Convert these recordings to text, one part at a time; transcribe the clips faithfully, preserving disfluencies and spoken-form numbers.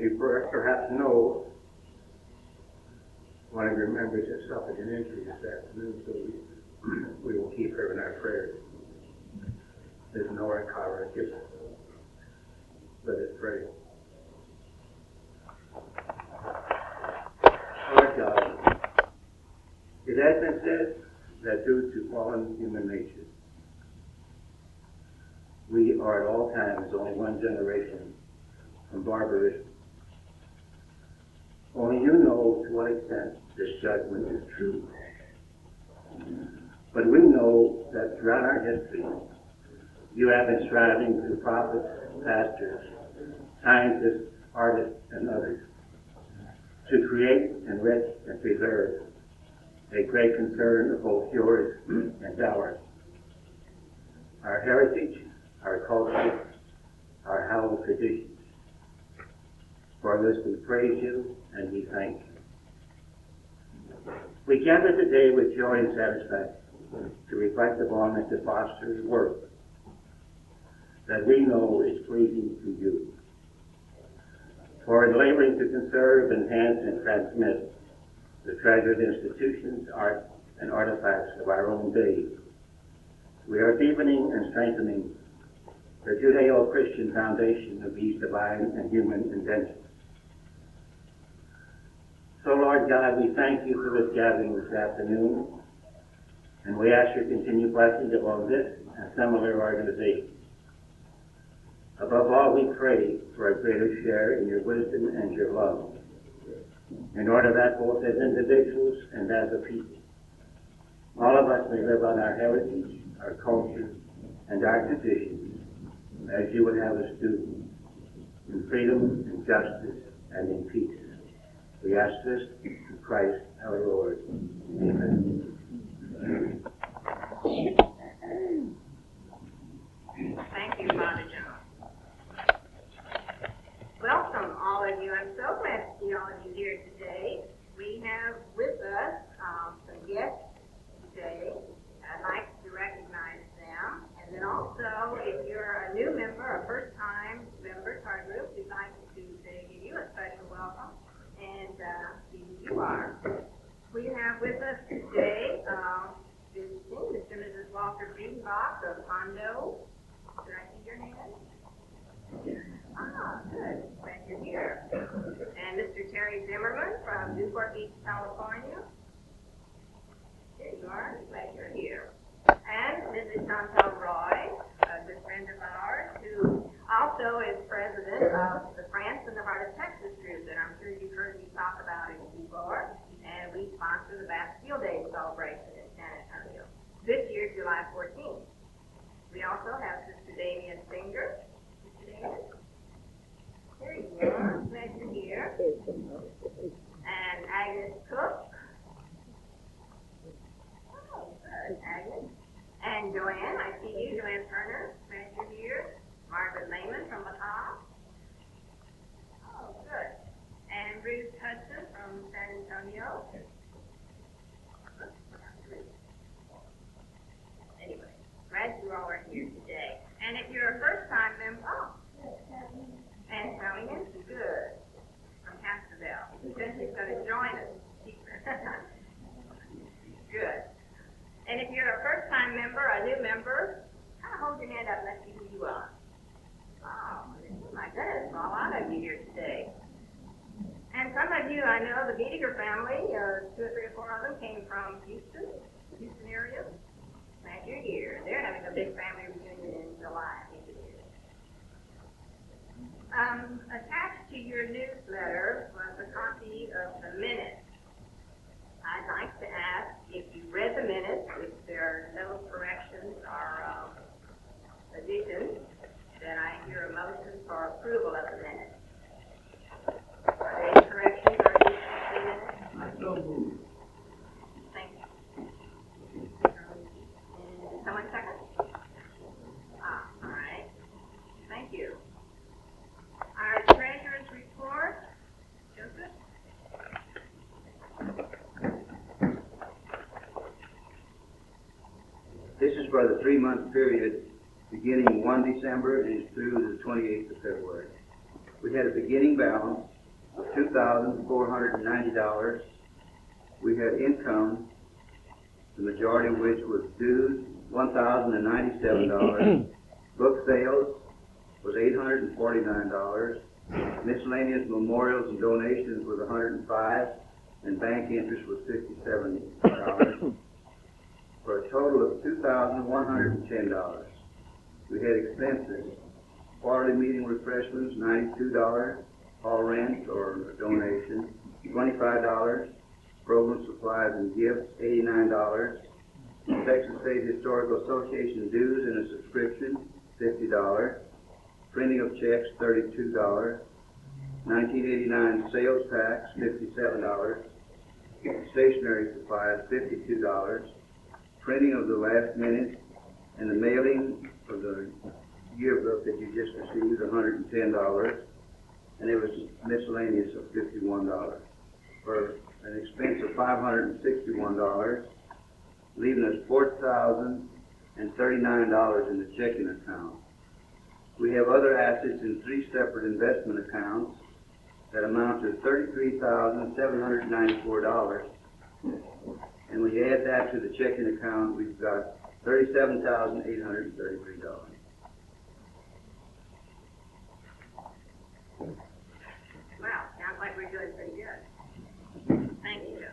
you perhaps know, one of your members has suffered an injury this afternoon, so we, we will keep her in our prayers. There's Nora Carver. Let us pray. Lord God, it has been said that due to fallen human nature, we are at all times only one generation from barbarism. Only you know to what extent this judgment is true. But we know that throughout our history, you have been striving through prophets, pastors, scientists, artists, and others to create, enrich, and preserve a great concern of both yours and ours. Our heritage, our culture, our hallowed traditions. For this we praise you and we thank you. We gather today with joy and satisfaction to reflect upon Mister Foster's work that we know is pleasing to you. For in laboring to conserve, enhance, and transmit the treasured institutions, art, and artifacts of our own day, we are deepening and strengthening the Judeo-Christian foundation of these divine and human inventions. So, Lord God, we thank you for this gathering this afternoon, and we ask your continued blessings upon this and similar organizations. Above all, we pray for a greater share in your wisdom and your love, in order that both as individuals and as a people, all of us may live on our heritage, our culture, and our traditions, as you would have us do, in freedom, in justice, and in peace. We ask this through Christ our Lord. Amen. Thank you, Father John. Welcome, all of you. I'm so glad to see all of you here today. We have with us um, some guests today. I'd like to recognize them. And then also, if you're a new member, a first-time member to our group, we'd like to say, give you a special welcome and uh, see who you are. We have with us today um, visiting Mister and Missus Walter Biedenbach of Hondo. Did I see your name? Ah, good. Glad you're here. And Mister Terry Zimmerman from Newport Beach, California. There you are. Glad you're here. And Missus Chantal Roy, a good friend of ours, who also is president of the France in the Heart of Texas group that I'm sure you've heard me talk about it before. And we sponsor the Bastille Day celebration in San Antonio this year, July fourteenth. We also have Sister Damian Singer. Sister Damian? There you are. Glad you're here. And Agnes Cook. Oh, good, Agnes. And Joanne, I see you, Joanne Turner. Glad you're here. Margaret Lehman from Macaw. Oh, good. And Ruth Hudson from San Antonio. Anyway, glad you all are here today. And if you're a first-time member, oh, and Sally Nancy, good, from Castroville. She said she's going to join us. Good. And if you're a first-time member, a new member, kind of hold your hand up and let's see who you are. Oh, my goodness, a lot of you here today. And some of you, I know, the Biediger family, uh, two or three or four of them came from Houston, Houston area. Glad you're here. They're having a big family reunion in July, I think it is. Um, attached to your newsletter was a copy of the minutes. I'd like to ask if you read the minutes, if there are no corrections or um, additions, then I hear a motion for approval of the minutes. Are there any corrections or additions to the minutes? I so move. Thank you. And someone second? Ah, all right. Thank you. Our treasurer's report, Joseph? This is for the three-month period beginning the first of December and is through the twenty-eighth of February. We had a beginning balance of two thousand four hundred ninety dollars. We had income, the majority of which was dues, one thousand ninety-seven dollars. Book sales was eight hundred forty-nine dollars. Miscellaneous memorials and donations was one hundred five dollars, and bank interest was fifty-seven dollars, for a total of two thousand one hundred ten dollars. We had expenses: quarterly meeting refreshments, ninety-two dollars, hall rent or donation, twenty-five dollars, program supplies and gifts, eighty-nine dollars, Texas State Historical Association dues and a subscription, fifty dollars, printing of checks, thirty-two dollars, nineteen eighty-nine sales tax, fifty-seven dollars, stationery supplies, fifty-two dollars, printing of the last minute, and the mailing of the yearbook that you just received, one hundred ten dollars, and it was miscellaneous of fifty-one dollars, for an expense of five hundred sixty-one dollars, leaving us four thousand thirty-nine dollars in the checking account. We have other assets in three separate investment accounts that amount to thirty-three thousand seven hundred ninety-four dollars. And we add that to the checking account, we've got thirty-seven thousand eight hundred thirty-three dollars. Well, sounds like we're doing pretty good. Thank you.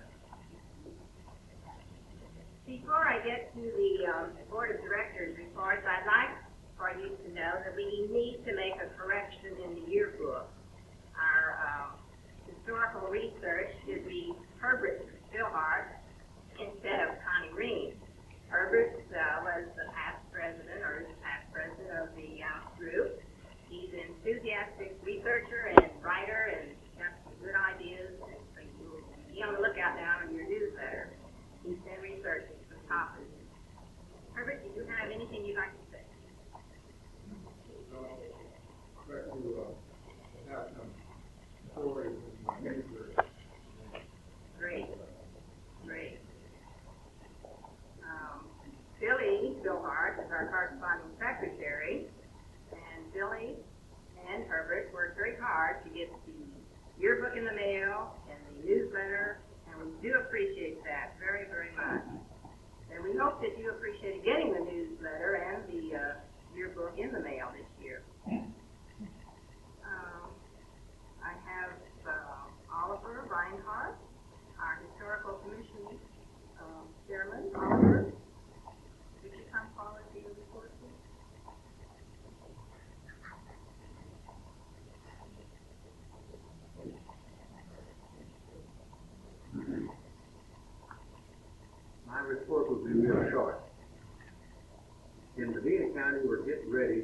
Before I get to the um, Board of Directors reports, I'd like for you to know that we need to make a correction in the yearbook. Our uh, historical research should be Herbert Stillhart instead of Connie Green. Herbert uh, was the past president, or is the past president of the uh, group. He's an enthusiastic researcher and writer and got some good ideas, and so you'll be on the lookout now in your newsletter. He's been researching some topics. Herbert, do you have anything you'd like to say? Great, great. Um, Billy Stillhart is our corresponding secretary, and Billy and Herbert worked very hard to get the yearbook in the mail and the newsletter, and we do appreciate that very, very much. And we hope that you appreciated getting the newsletter and the uh, yearbook in the mail this year. Um, I have uh, Oliver Reinhardt, our Historical Commission uh, Chairman. Oliver, would you come forward to your report, please? My report will be real short. In Medina County, we're getting ready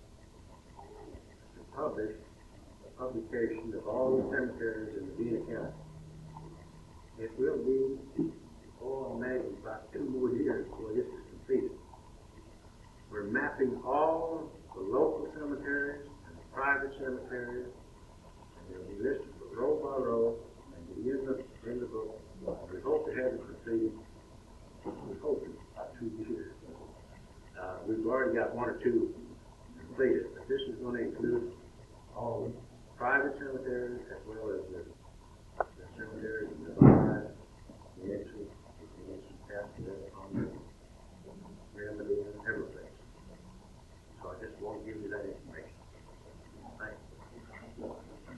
to publish a publication of all the cemeteries in Medina County. It will be, oh, I imagine, about two more years before this is completed. We're mapping all the local cemeteries and the private cemeteries, and they'll be listed row by row, and be in the, in the book. We hope to have it completed. We hope in about two years. Uh, we've already got one or two completed, but this is going to include all the private cemeteries as well as the, the cemeteries in the Vine, the Exit, the Exit Castle, on the Remedy, and everything. So I just want to give you that information. Thank you.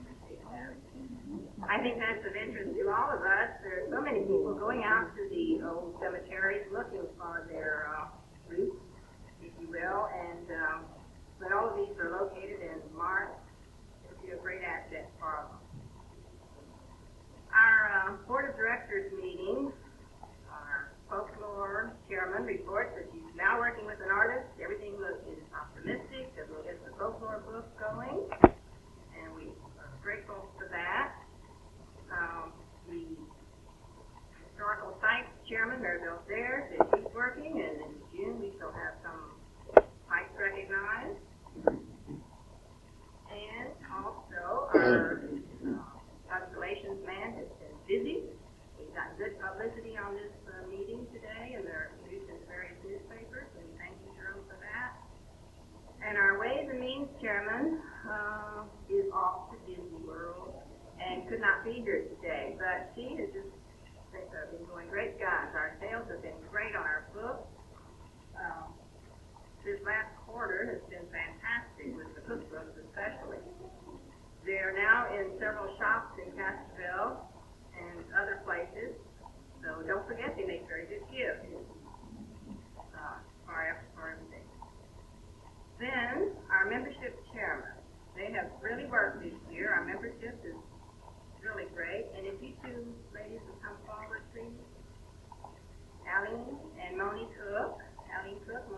I think that's of interest to all of us. There are so many people going out to the old cemeteries looking for their uh, roots, if you will, and um, but all of these are located and marked. It'll be a great asset for them. Our uh, Board of Directors meeting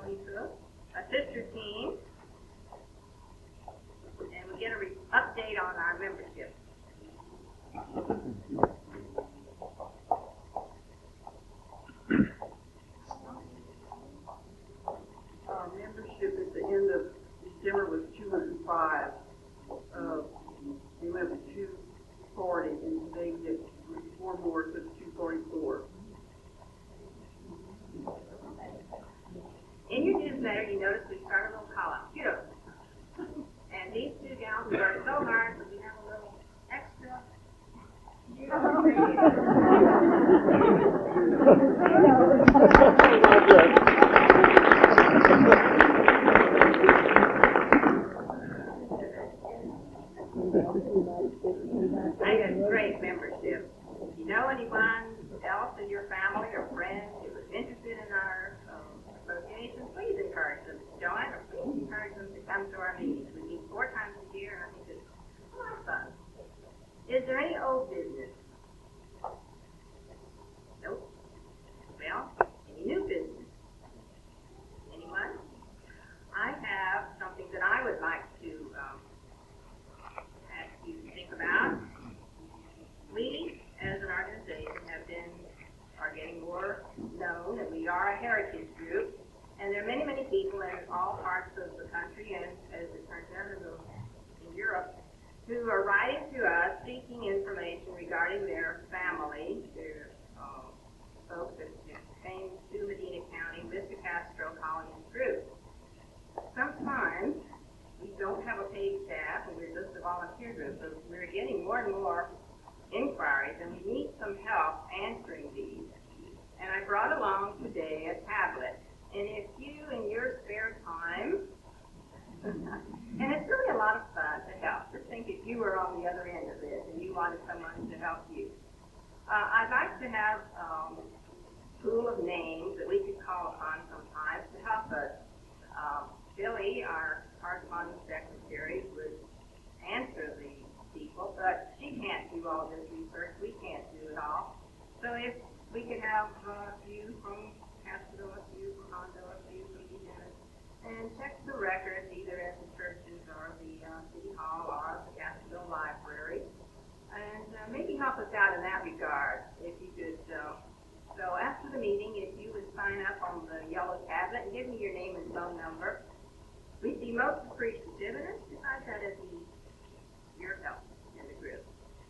twenty-fifth, a sister team, and we get a re- update on our membership. Our membership at the end of December was two hundred and five. Uh, we went to two forty, and today we get four more, so it's two forty-four. In your newsletter, you notice we started a little column, beautiful. And these two gals worked so hard that we have a little extra. I got a great membership. If you know anyone else in your family or friends who is interested in our um, association, please encourage them to join, or please encourage them to come to our meetings. We meet four times a year, and I think it's a lot of fun. Is there any old business? Nope. Well, any new business? Anyone? I have something that I would like to um, ask you to think about. We, as an organization, have been, are getting more known, and we are a heritage group, and there are many, many people in all parts of the country, and as it turns out, in, the, in Europe, who are writing to us seeking information regarding their family, their uh, folks that came to Medina County with the Castro Colonies group. Sometimes we don't have a paid staff, and we're just a volunteer group, so we're getting more and more inquiries, and we need some help answering these. And I brought along today a tablet. And if you, in your spare time, and it's really a lot of fun to help. Just think if you were on the other end of this and you wanted someone to help you. Uh, I'd like to have um, a pool of names that we could call upon sometimes to help us. Uh, Billy, our corresponding secretary, would answer the people, but she can't do all this research. We can't do it all. So if we could have uh, a few from Castro, a few from Hondo, a few from Eugene, and check the records either at the churches or the uh, city hall or the Castro library, and uh, maybe help us out in that regard. If you could, uh, so after the meeting, if you would sign up on the yellow tablet and give me your name and phone number, we'd be most appreciative, and besides that, it'd be your help in the group.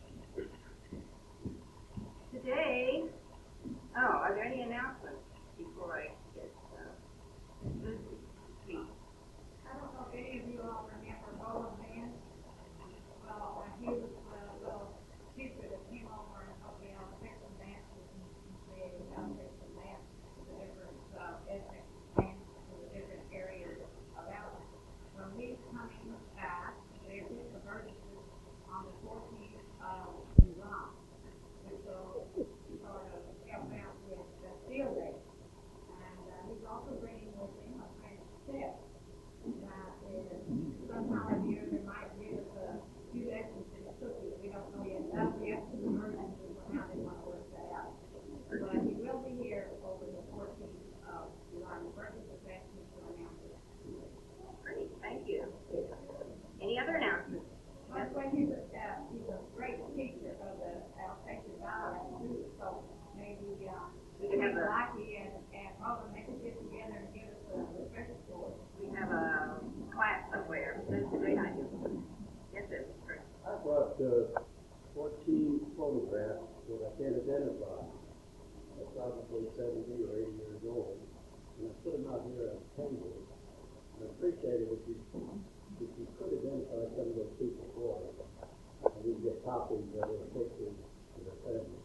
Today, oh, are there any announcements before I get uh, Lucy? Please. I don't know if any of you all remember Roland Vance. Well, uh, he was a little teacher that came over and helped me out pick some dances and created out pick some dances for the different uh, ethnic dances for the different areas of Alabama. Well, he's coming back. They're doing the verses on the fourteenth of July, which will sort of help out with the field day. And uh, he's also bringing with him a French chef. That is, sometime of year they might give us a few lessons in cooking. We don't know yet. That'll be up to the merchants and how they want to work that out. But he will be here over the fourteenth of July. The birthday of that is to announce it. Great, thank you. Any other announcements? By the way, he's a, uh, he's a great teacher of the Alsatian dialect too, so maybe, uh, We can have a- Lucky and, and Roland, they could get together and give us a refresher course. We have a class somewhere. That's a great idea. Yes, sir. Chris. I brought uh, fourteen photographs that I can identify. They're probably seventy or eighty years old. And I put them out here on the table. I appreciate it if you, if you could identify some of those people for us. And we get copies of their pictures to their families.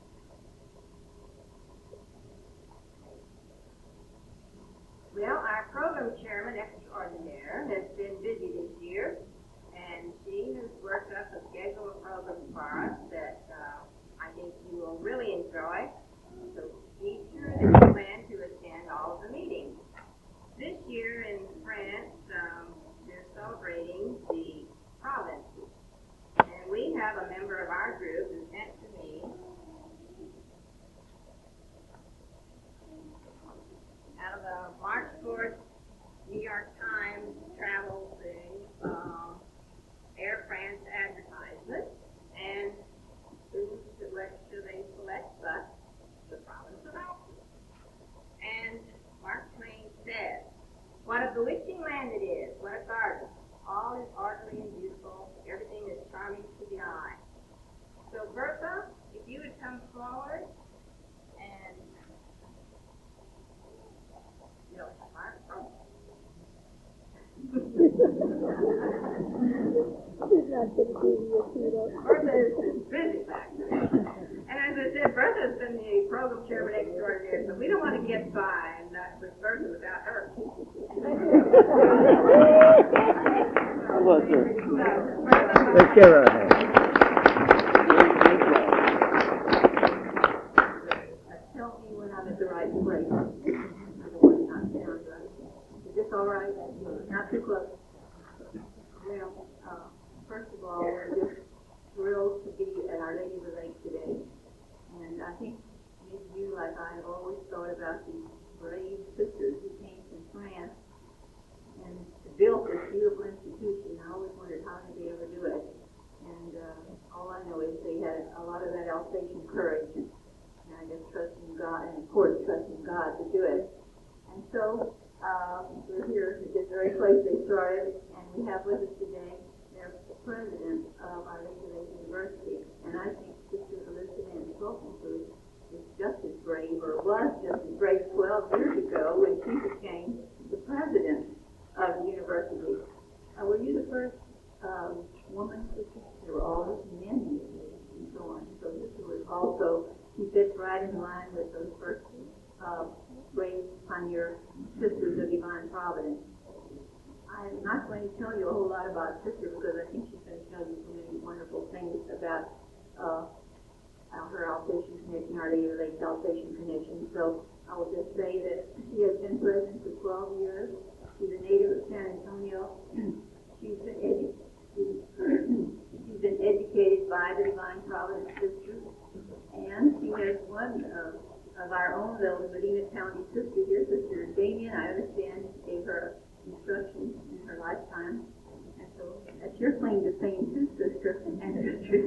Well, our program chairman extraordinaire has been busy this year, and she has worked up a schedule of programs for us that uh, I think you will really enjoy. So be sure that you plan to attend all of the meetings. This year in France, um, they're celebrating the provinces, and we have a member of our group who sent to me out of the March fourth Bertha has been busy back there. And as I said, Bertha's been the program chairman extraordinaire, so we don't want to get by and not with Bertha without her. How about her? Bertha, Let's give her a hand. Tell me when I'm at the right place. Otherwise, not sound right. Is this all right? Not too close. Well, uh, first of all, we're just thrilled to be at Our Lady of the Lake today. And I think maybe you, like I, have always thought about these brave sisters who came from France and built this beautiful institution. I always wondered how did they ever do it. And uh, all I know is they had a lot of that Alsatian courage. And I just trust in God, and of course trust in God to do it. And so uh, we're here at this very place they started, and we have with us today their president of Our Lady of the Lake University. And I think Sister Elizabeth Ann Stoltenberg is just as brave, or was just as brave twelve years ago when she became the president of the university. Uh, were you the first um, woman? There were always men in the city and so on. So this was also, she fits right in line with those first uh, brave pioneer sisters of divine providence. I'm not going to tell you a whole lot about Sister because I think she's going to tell you so many wonderful things about uh, her Alsatian connection, Our Lady of the Lake Alsatian connection. So I will just say that she has been president for twelve years. She's a native of San Antonio. She's been edu- she's been educated by the Divine Providence Sisters, and she has one of, of our own little Medina County sisters here, Sister Damien. I understand gave her instruction in her lifetime, and so that's your claim to fame too, sister and sister.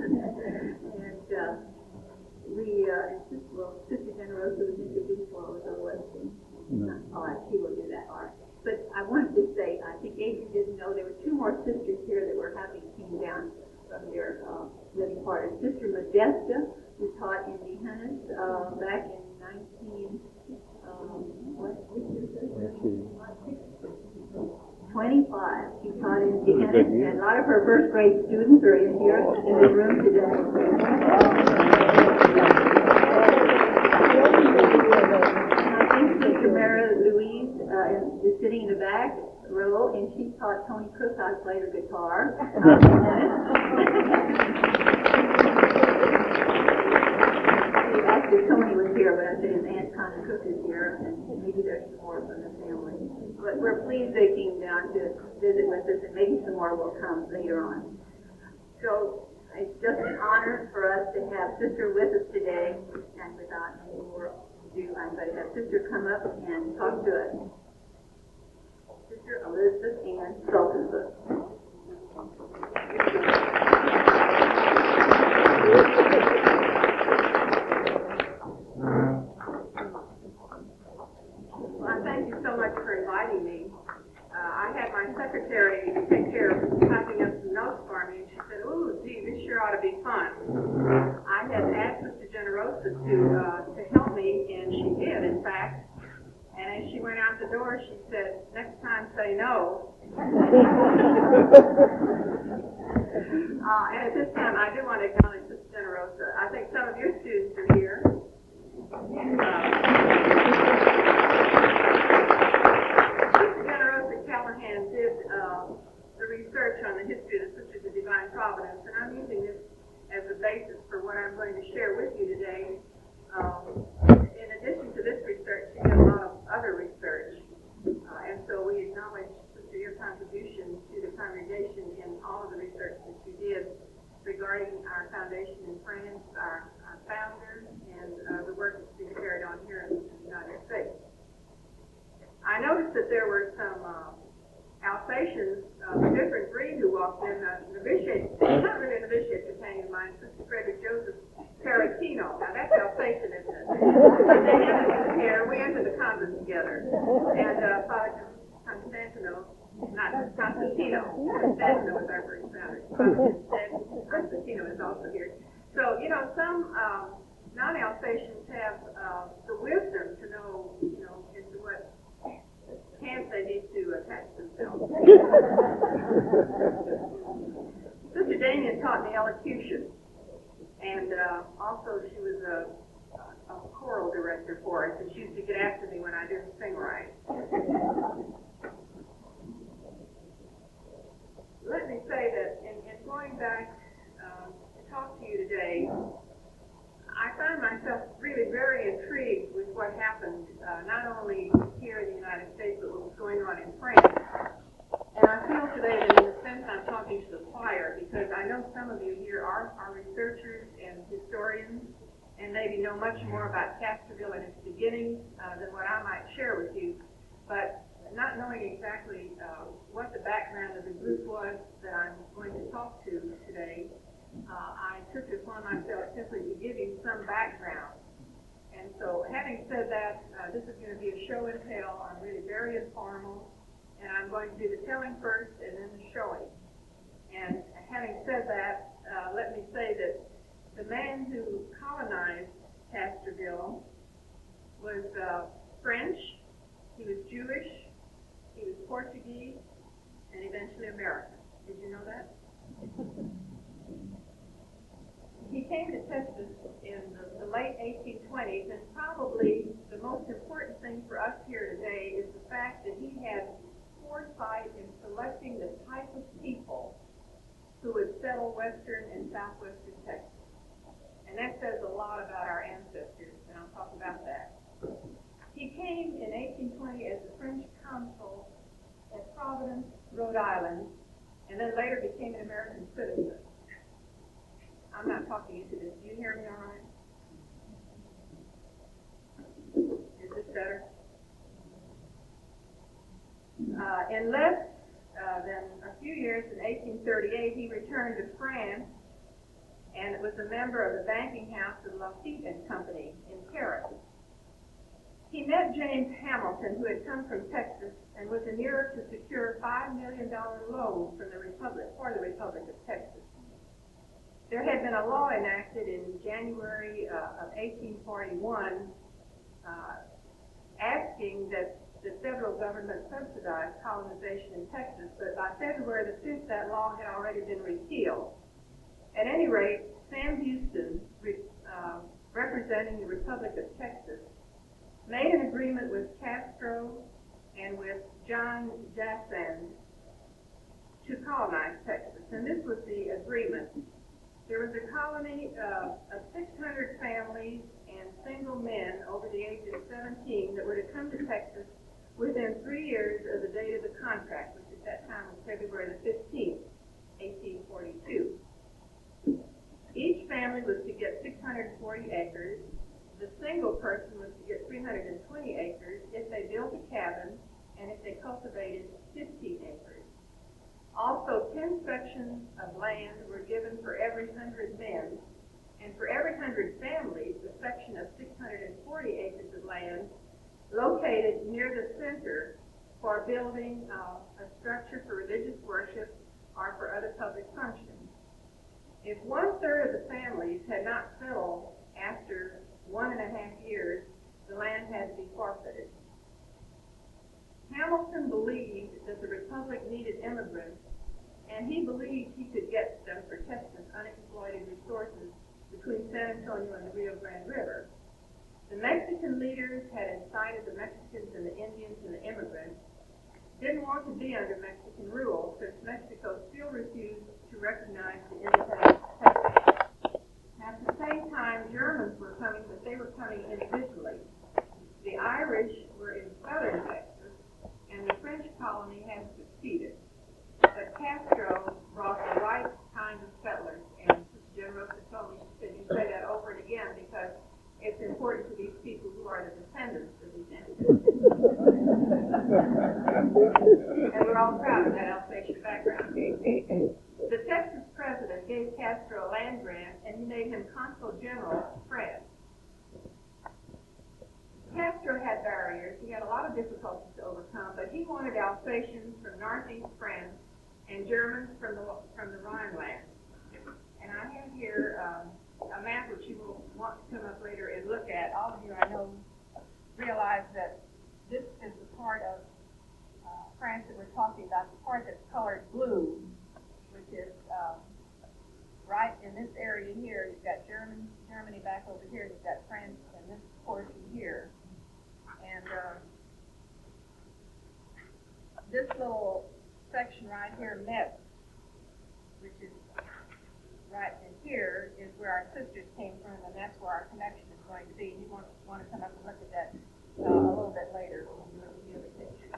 and uh, we, uh, and sister, well, Sister Generosa was introduced while I was on Western. No. All right, she will do that. All right. But I wanted to say, I think Adrian didn't know, there were two more sisters here that were having came down from their uh, living quarters. Sister Modesta, who taught in Dehanas uh, back in nineteen, um, what, which year is it? twenty-five. She taught in Dehanas, and a lot of her first grade students are in here in the room today. Sister Mara Louise uh, is sitting in the back row, and she taught Tony Cook how to play the guitar. Um, Actually, Tony was here, but I said his aunt Connie Cook is here, and maybe there's more from the family. But we're pleased they came down to visit with us, and maybe some more will come later on. So it's just an honor for us to have Sister with us today, and without any more ado, I'm going to have Sister come up and talk to us. Sister Elizabeth Ann Stoltenberg. Well, thank you so much for inviting me. Uh, I had my secretary take care of typing up some notes for me, and she said, "Ooh, gee, this sure ought to be fun." I had asked Sister Generosa to uh, to help me, and she did, in fact. And as she went out the door, she said, "Next time, say no." uh, and at this time, I do want to acknowledge Sister Generosa. I think some of your students are here. Uh, Sister Generosa Callahan did uh, the research on the history of the Sisters of Divine Providence, and I'm using this as a basis for what I'm going to share with you today. Um, in addition to this research, she did a lot of other research, uh, and so we acknowledge, Sister, your contribution to the congregation in all of the research that you did regarding our foundation in France, our, our founders, and uh, the work that's being carried on here in the United States. I noticed that there were some uh, Alsatians of a different breed who walked in. Uh, novitiate, not really a novitiate companion of mine, Sister Frederick Joseph Tarantino. Now that's Alsatian, isn't it? But they entered here. We entered the convent together, and uh, Father Constantino, not Constantino, Constantino is our first founder. Constantino is also here. So you know, some um, non-Alsatians have uh, the wisdom to know, you know, into what camps they need to attach themselves. Virginia taught me elocution, and uh, also she was a, a choral director for us, and she used to get after me when I didn't sing right. Let me say that in, in going back uh, to talk to you today, I found myself really very intrigued with what happened, uh, not only here in the United States, but what was going on in France. And I feel today that in a sense I'm talking to the choir, because I know some of you here are, are researchers and historians, and maybe know much more about Castroville and its beginnings uh, than what I might share with you. But not knowing exactly uh, what the background of the group was that I'm going to talk to today, uh, I took it upon myself simply to give you some background. And so, having said that, uh, this is going to be a show and tell. I'm really very informal, and I'm going to do the telling first and then the showing. And having said that, uh, let me say that the man who colonized Castroville was uh, French, he was Jewish, he was Portuguese, and eventually American. Did you know that? He came to Texas in the, the late eighteen twenties, and probably the most important thing for us here today is the fact that he had foresight in selecting the type of people who would settle western and southwestern Texas. And that says a lot about our ancestors, and I'll talk about that. He came in eighteen twenty as the French consul at Providence, Rhode Island, and then later became an American citizen. I'm not talking into this. Do you hear me all right? Is this better? Uh, in less uh, than a few years, in eighteen thirty-eight, he returned to France and was a member of the banking house of Lafitte and Company in Paris. He met James Hamilton, who had come from Texas and was in Europe to secure five million dollars loan from the Republic, for the Republic of Texas. There had been a law enacted in January uh, of eighteen forty-one uh, asking that the federal government subsidize colonization in Texas, but by February the fifth, that law had already been repealed. At any rate, Sam Houston, re, uh, representing the Republic of Texas, made an agreement with Castro and with John Jassand to colonize Texas, and this was the agreement. There was a colony uh, of six hundred families and single men over the age of seventeen that were to come to Texas within three years of the date of the contract, which at that time was February the fifteenth, eighteen forty-two. Each family was to get six hundred forty acres. The single person was to get three hundred twenty acres if they built a cabin and if they cultivated fifteen acres. Also, ten sections of land were given for every hundred men, and for every hundred families, a section of six hundred forty acres of land located near the center for building uh, a structure for religious worship or for other public functions. If one-third of the families had not settled after one and a half years, the land had to be forfeited. Hamilton believed that the Republic needed immigrants, and he believed he could get them for Texas unexploited resources between San Antonio and the Rio Grande River. The Mexican leaders had incited the Mexicans and the Indians and the immigrants, didn't want to be under Mexican rule since Mexico still refused to recognize the independence of Texas. At the same time, Germans were coming, but they were coming individually. The Irish were in southern Texas, and the French colony had succeeded. But Castro brought the right kind of settlers, and General Satomi said you say that over and again because it's important to these people who are the descendants of these ancestors. And we're all proud of that Alsatian background. The Texas president gave Castro a land grant, and he made him consul general of France. Castro had barriers. He had a lot of difficulties to overcome, but he wanted Alsatians from northeast France and Germans from the from the Rhineland. And I have here um, a map which you will want to come up later and look at. All of you, I know, realize that this is the part of uh, France that we're talking about, the part that's colored blue, which is uh, right in this area here, you've got Germany, Germany back over here, you've got France in this portion here. And, uh, this little section right here, Metz, which is right in here, is where our sisters came from, and that's where our connection is going to be. You want, want to come up and look at that, uh, a little bit later when you look at the other pictures.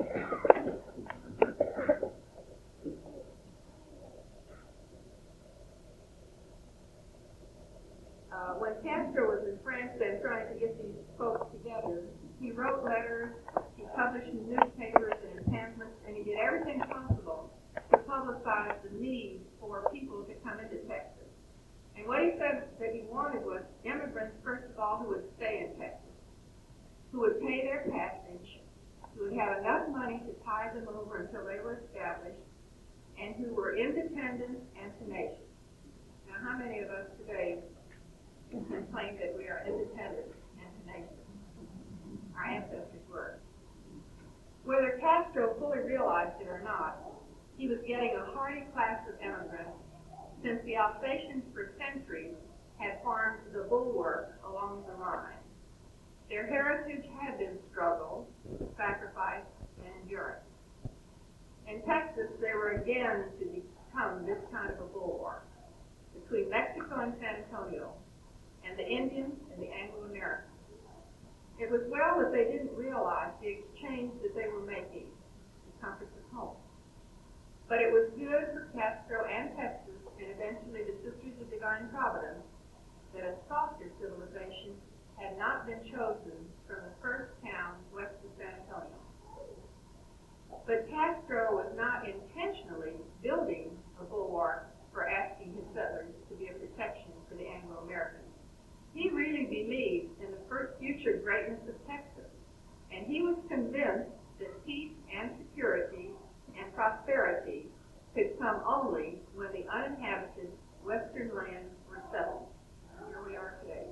Uh, when Castro was in France then trying to get these folks together, he wrote letters, he published in newspapers and in pamphlets, and he did everything possible to publicize the need for people to come into Texas. And what he said that he wanted was immigrants, first of all, who would stay in Texas, who would pay their passage, who would have enough money to tide them over until they were established, and who were independent and tenacious. Now, how many of us today can claim that we are independent and tenacious? Our ancestors were. Whether Castro fully realized it or not, he was getting a hearty class of immigrants, since the Alsatians for centuries had formed the bulwark along the line. Their heritage had been struggle, sacrifice, and endurance. In Texas, they were again to become this kind of a bulwark between Mexico and San Antonio, and the Indians and the Anglo-Americans. It was well that they didn't realize the exchange that they were making, the comforts of home. But it was good for Castro and Texas, and eventually the Sisters of Divine Providence, that a softer civilization had not been chosen from the first town west of San Antonio. But Castro was not intentionally building a bulwark for asking his settlers to be a protection for the Anglo-Americans. He really believed in the first future greatness of Texas, and he was convinced that peace and security and prosperity could come only when the uninhabited western lands were settled. And here we are today.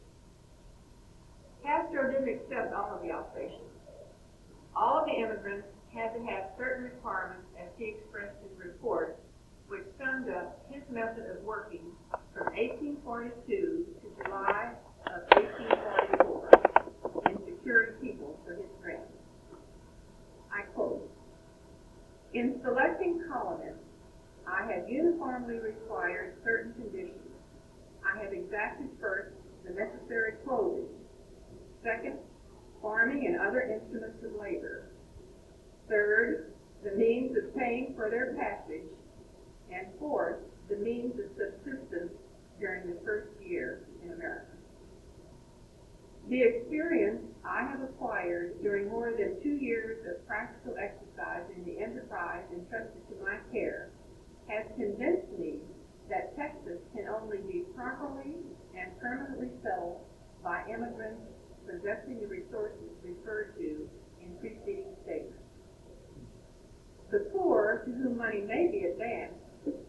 Castro didn't accept all of the Alsatians. All of the immigrants had to have certain requirements, as he expressed in reports, which summed up his method of working from eighteen forty-two to July of eighteen forty-four in securing people for his grant. I quote, "In selecting colonists, I have uniformly required certain conditions. I have exacted first the necessary clothing, second, farming and other instruments of labor, third, the means of paying for their passage, and fourth, the means of subsistence during the first year in America. The experience I have acquired during more than two years of practical exercise in the enterprise entrusted to my care has convinced me that Texas can only be properly and permanently settled by immigrants possessing the resources referred to in preceding statements. The poor, to whom money may be advanced,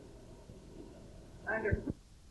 under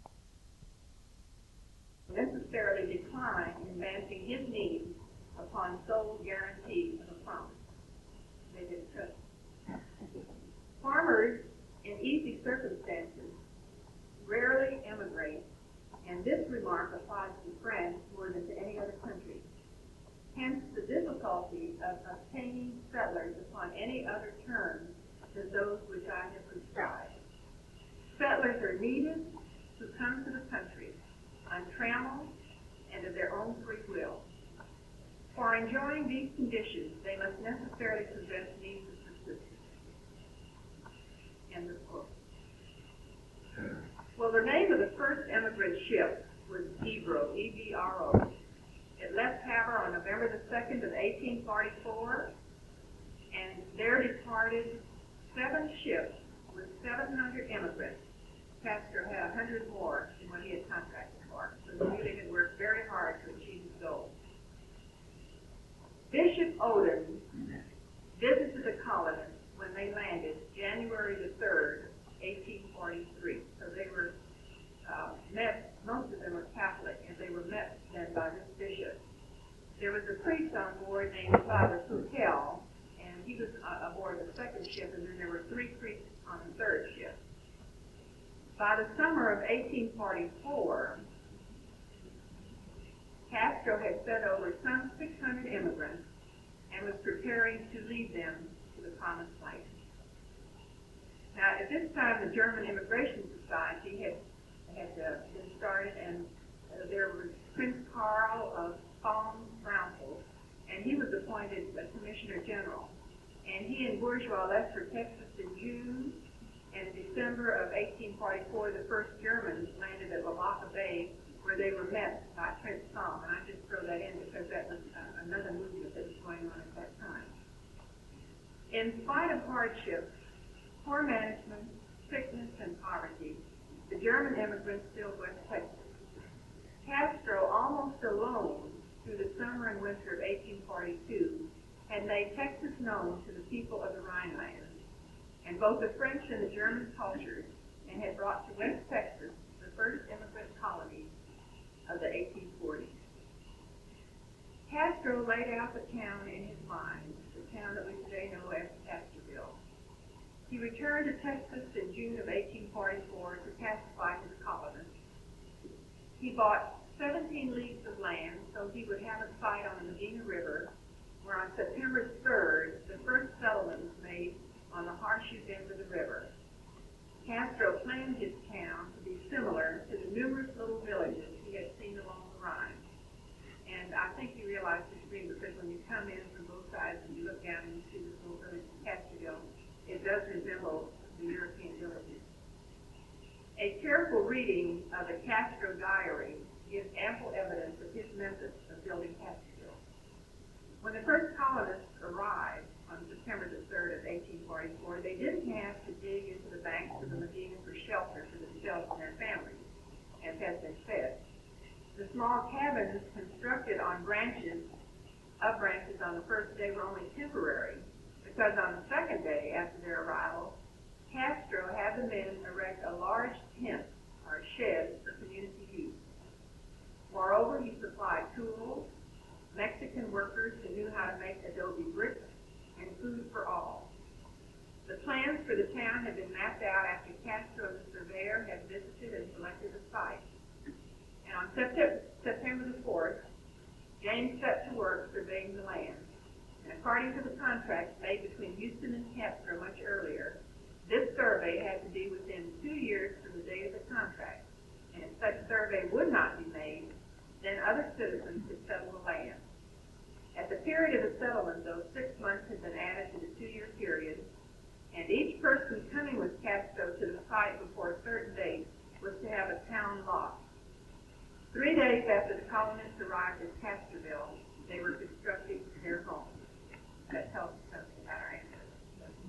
necessarily decline in advancing his needs upon sole guarantee of a promise. They didn't trust him. Farmers in easy circumstances rarely emigrate, and this remark applies to France more than to any other country. Hence the difficulty of obtaining settlers upon any other terms than those which I have prescribed. Settlers are needed who come to the country untrammeled and of their own free will. For enjoying these conditions, they must necessarily possess means of subsistence." End of quote. Well, the name of the first emigrant ship was Ebro, E B R O. It left Havre on November the second of eighteen forty-four, and there departed seven ships with seven hundred immigrants. Castro had one hundred more than what he had contracted for, so he really had worked very hard to achieve his goal. Bishop Odin visited the colonists when they landed January the third, eighteen forty-three. So they were uh, met, most of them were Catholic, and they were met then by this bishop. There was a priest on board named Father Poutel, and he was uh, aboard the second ship, and then there were three priests on the third ship. By the summer of eighteen forty-four, Castro had sent over some six hundred immigrants and was preparing to lead them to the promised land. Now, at this time, the German Immigration Society had, had uh, been started, and uh, there was Prince Karl of Pfalz-Braunfels, and he was appointed a Commissioner General. And he and Bourgeois left for Texas in June, and in December of eighteen forty-four, the first Germans landed at Malacca Bay, where they were met by Prince Tom. And I just throw that in because that was uh, another movement that was going on at that time. In spite of hardships, poor management, sickness, and poverty, the German immigrants still went to Texas. Castro, almost alone through the summer and winter of eighteen forty-two, had made Texas known to the people of the Rhineland, and both the French and the German cultures, and had brought to West Texas the first immigrant colonies of the eighteen forties. Castro laid out the town in his mind, the town that we today know as Castroville. He returned to Texas in June of eighteen forty-four to pacify his colonists. He bought seventeen leagues of land so he would have a site on the Medina River, where on September third, the first settlement was made on the horseshoe bend of the river. Castro planned his town to be similar to the numerous little villages he had seen along the Rhine. And I think you realize this, Green, because when you come in from both sides and you look down and you see this little village of Castroville, it does resemble the European villages. A careful reading of the Castro diary gives ample evidence of his methods of building Castroville. When the first colonists arrived on September the third of eighteen forty-four, they didn't have to dig into the banks of the Medina for shelter for themselves and their families, as has been said. The small cabins constructed on branches, of branches on the first day were only temporary, because on the second day after their arrival, Castro had the men erect a large tent or shed for community use. Moreover, he supplied tools, Mexican workers who knew how to make adobe bricks, and food for all. The plans for the town had been mapped out after Castro, the surveyor, had visited and selected a site. And on September the fourth, James set to work surveying the land. And according to the contract made between Houston and Castro much earlier, this survey had to be within two years from the date of the contract. And if such survey would not be made, then other citizens could settle the land. At the period of the settlement, though, six months had been added to the two-year period, and each person coming with Castro to the site before a certain date was to have a town lot. Three days after the colonists arrived at Castroville, they were constructing their homes. That tells us something about our ancestors.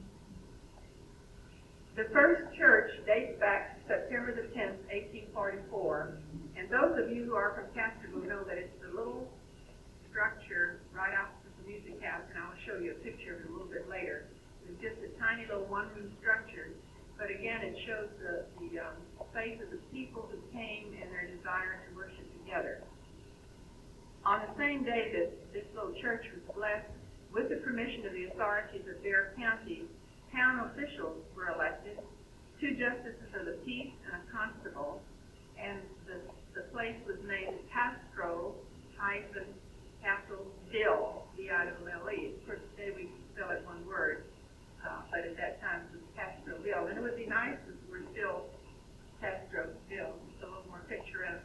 The first church dates back to September the tenth, eighteen forty-four, and those of you who are from Castroville know that it's the little structure right opposite the music house, and I will show you a picture of it a little bit later. It's just a tiny little one-room structure, but again, it shows the, the um, faith of the people who came and their desire to worship together. On the same day that this little church was blessed, with the permission of the authorities of Bexar County, town officials were elected, two justices of the peace and a constable, and the, the place was named Castro hyphen Castleville, V I L L E. Of course, today we spell it one word, uh, but at that time it was Castroville. And it would be nice if we're still Castroville, just a little more picturesque.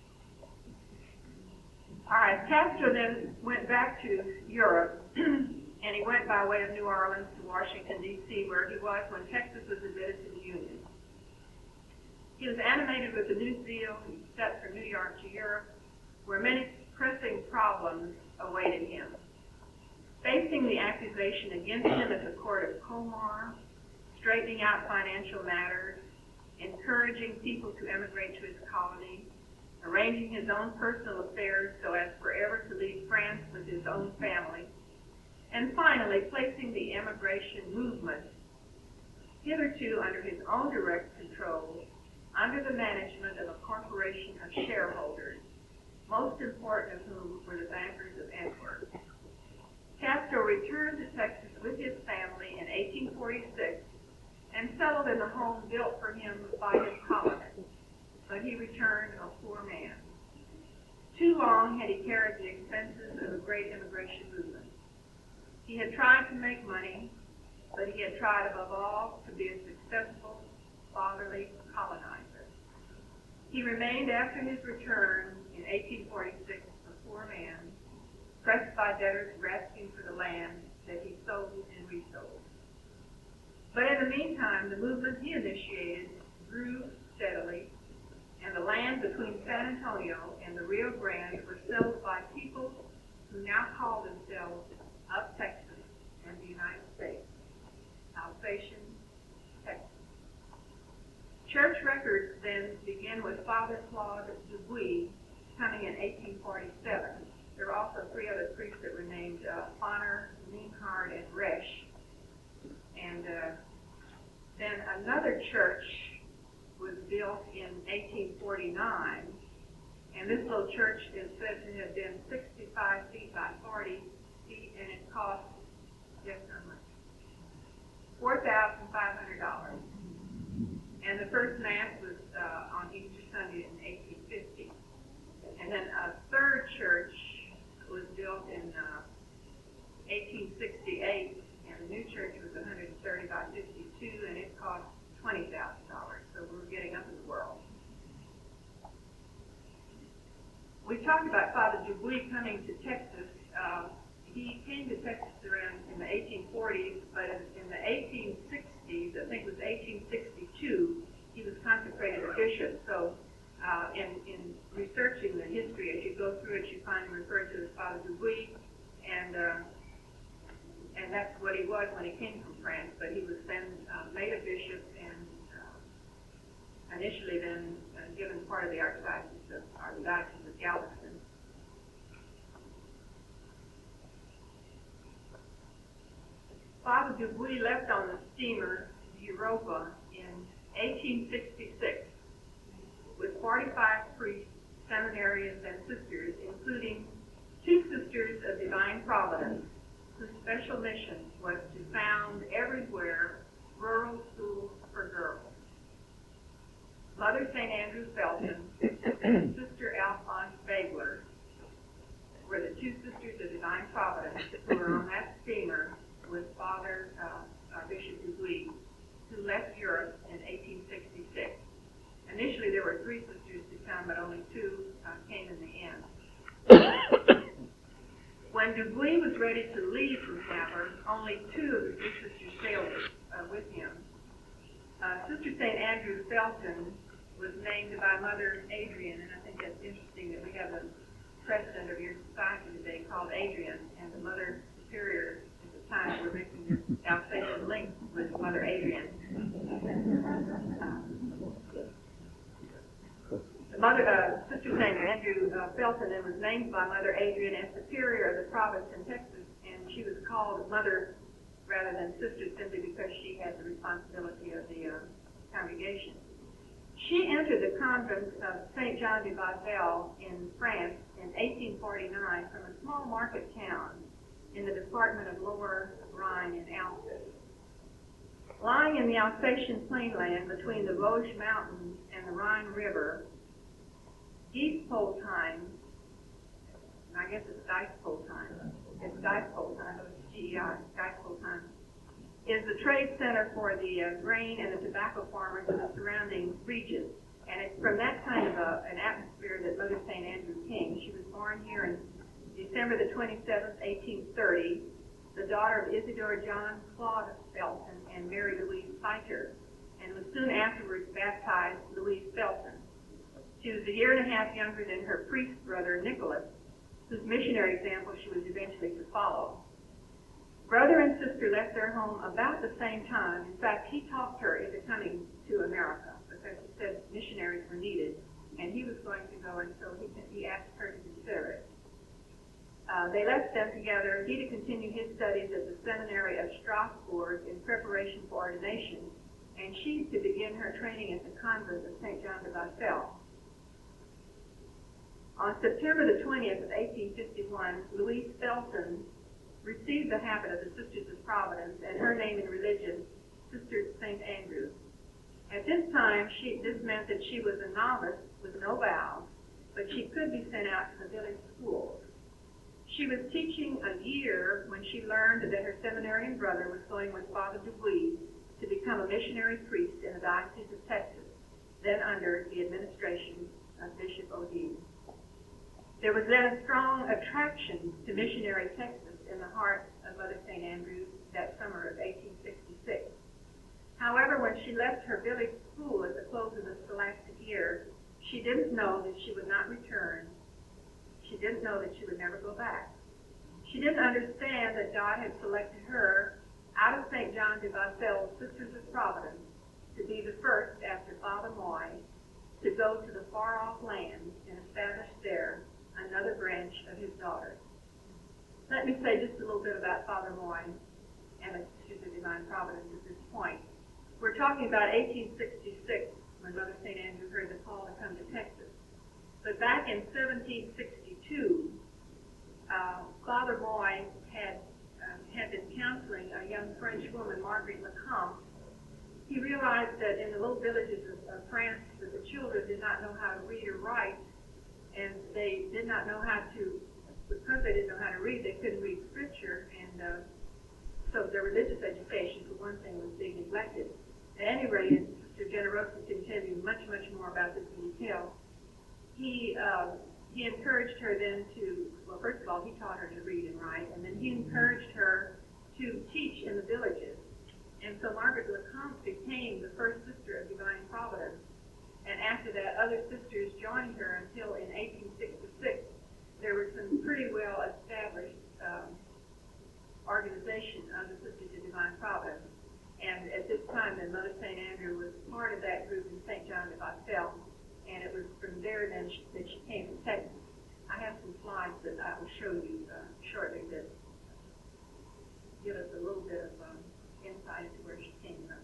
All right, Castro then went back to Europe, and he went by way of New Orleans to Washington, D C, where he was when Texas was admitted to the Union. He was animated with a new zeal. He set from New York to Europe, where many pressing problems awaited him. Facing the accusation against him at the court of Colmar, straightening out financial matters, encouraging people to emigrate to his colony, arranging his own personal affairs so as forever to leave France with his own family, and finally placing the immigration movement, hitherto under his own direct control, under the management of a corporation of shareholders, most important of whom were the bankers of Antwerp. Castro returned to Texas with his family in eighteen forty-six and settled in the home built for him by his colonists, but he returned a poor man. Too long had he carried the expenses of the great immigration movement. He had tried to make money, but he had tried above all to be a successful, fatherly colonizer. He remained after his return in eighteen forty-six a poor man, pressed by debtors grasping for the land that he sold and resold. But in the meantime, the movement he initiated grew steadily, and the land between San Antonio and the Rio Grande were settled by people who now call themselves up Texas and the United States, Alsatian, Texas. Church records then begin with Father Claude Dubuis coming in eighteen forty-seven. There were also three other priests that were named uh, Bonner, Neinhard, and Resch. And uh, then another church was built in eighteen forty-nine, and this little church is said to have been sixty-five feet by forty feet, and it cost, guess how much? four thousand five hundred dollars. And the first Mass was uh, on Easter Sunday in eighteen fifty. And then a third church was built in uh, eighteen sixty-eight, and the new church was one hundred thirty by fifty-two, and it cost twenty thousand dollars. So we're getting up in the world. We talked about Father Dubuis coming to Texas. Uh, he came to Texas around in the eighteen forties, but in, in the eighteen sixties, I think it was eighteen sixty-two, he was consecrated a bishop. So uh, in, in researching the history, as you go through it, you find him referred to as Father Dubuis, and uh, and that's what he was when he came from France. But he was then uh, made a bishop, and uh, initially then uh, given part of the archdiocese of, or the diocese of Galveston. Father Dubuis left on the steamer Europa in eighteen sixty-six with forty-five priests, seminarians, and sisters, including two sisters of Divine Providence, whose special mission was to found everywhere rural schools for girls. Mother Saint Andrew Felton and Sister Alphonse Bagler were the two sisters of Divine Providence who were on that steamer with Father uh, uh, Bishop Dubuis, who left Europe in eighteen sixty-six. Initially, there were three sisters to come, but only two uh, came in the end. When Dubuis was ready to leave from Havre, only two of the three sisters sailed uh, with him. Uh, Sister Saint Andrew Felton was named by Mother Adrian, and I think that's interesting that we have a president of your society today called Adrian, and the Mother Superior at the time we're making this Alsatian link with Mother Adrian. Uh, Mother, uh, Sister Saint Andrew uh, Felton was named by Mother Adrian as Superior of the province in Texas, and she was called Mother rather than Sister simply because she had the responsibility of the uh, congregation. She entered the convent of Saint John de Basel in France in eighteen forty-nine from a small market town in the department of Lower Rhine in Alsace. Lying in the Alsatian plainland between the Vosges Mountains and the Rhine River, Diepoltheim, I guess it's Diepoltheim, it's Diepoltheim, it's G E I, Diepoltheim, is the trade center for the uh, grain and the tobacco farmers in the surrounding region. And it's from that kind of a, an atmosphere that Mother Saint Andrew came. She was born here in December the twenty-seventh, eighteen thirty, the daughter of Isidore John Claude Felton and Mary Louise Feiter, and was soon afterwards baptized Louise Felton. She was a year and a half younger than her priest brother, Nicholas, whose missionary example she was eventually to follow. Brother and sister left their home about the same time. In fact, he talked her into coming to America because he said missionaries were needed, and he was going to go, and so he, he asked her to consider it. Uh, they left them together, he to continue his studies at the seminary of Strasbourg in preparation for ordination, and she to begin her training at the convent of Saint John de Basel. On September the twentieth of eighteen fifty-one, Louise Felton received the habit of the Sisters of Providence, and her name in religion Sister Saint Andrew. At this time, she, this meant that she was a novice with no vows, but she could be sent out to the village schools. She was teaching a year when she learned that her seminarian brother was going with Father Dubuis to become a missionary priest in the Diocese of Texas, then under the administration of Bishop O'Dean. There was then a strong attraction to missionary Texas in the heart of Mother Saint Andrew that summer of eighteen sixty-six. However, when she left her village school at the close of the scholastic year, she didn't know that she would not return. She didn't know that she would never go back. She didn't understand that God had selected her out of Saint John de Bacel's Sisters of Providence to be the first, after Father Moy, to go to the far-off lands and establish there another branch of his daughters. Let me say just a little bit about Father Moy and the Sisters of Divine Providence at this point. We're talking about eighteen sixty-six, when Mother Saint Andrew heard the call to come to Texas. But back in seventeen sixty-two, uh, Father Moy had, uh, had been counseling a young French woman, Marguerite Lecomte. He realized that in the little villages of, of France, that the children did not know how to read or write, and they did not know how to, because they didn't know how to read, they couldn't read scripture, and uh, so their religious education, for one thing, was being neglected. At any rate, and Sister Generosa can tell you much, much more about this in detail, he, uh, he encouraged her then to, well, first of all, he taught her to read and write, and then he encouraged her to teach in the villages. And so Margaret Lecomte became the first Sister of Divine Providence. And after that, other sisters joined her until in eighteen sixty-six, there was some pretty well established um, organization of the Sisters of Divine Providence. And at this time, then Mother Saint Andrew was part of that group in Saint John de Bacel, and it was from there then she, that she came to Texas. I have some slides that I will show you uh, shortly that give us a little bit of um, insight into where she came from.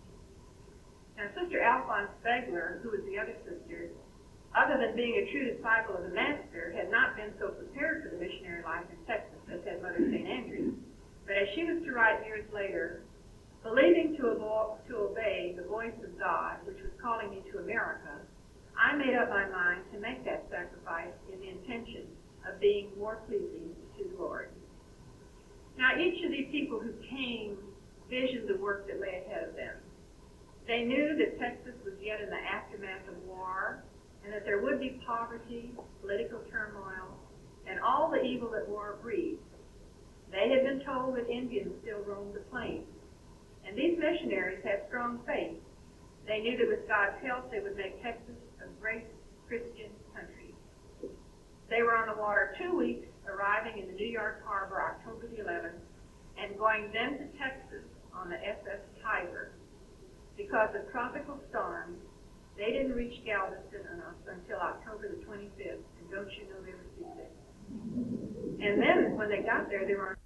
Now, Sister Alphonse Spegler, who was the other sister, other than being a true disciple of the Master, had not been so prepared for the missionary life in Texas as had Mother Saint Andrew. But as she was to write years later, believing to, avo- to obey the voice of God, which was calling me to America, I made up my mind to make that sacrifice in the intention of being more pleasing to the Lord. Now, each of these people who came visioned the work that lay ahead of them. They knew that Texas was yet in the aftermath of war, and that there would be poverty, political turmoil, and all the evil that war breeds. They had been told that Indians still roamed the plains. And these missionaries had strong faith. They knew that with God's help, they would make Texas a great Christian country. They were on the water two weeks, arriving in the New York harbor October the eleventh, and going then to Texas on the S S Tiger. Because of tropical storms, they didn't reach Galveston until October the twenty-fifth, and don't you know they were seasick. And then, when they got there, they were on